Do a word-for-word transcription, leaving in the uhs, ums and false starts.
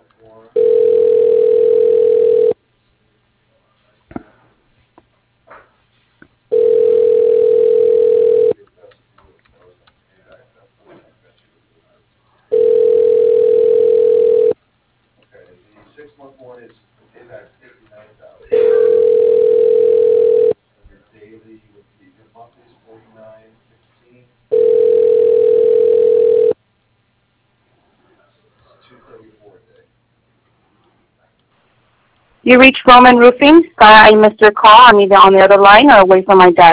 You reached Roman Roofing. Sorry I missed your call. I'm either on the other line or away from my desk.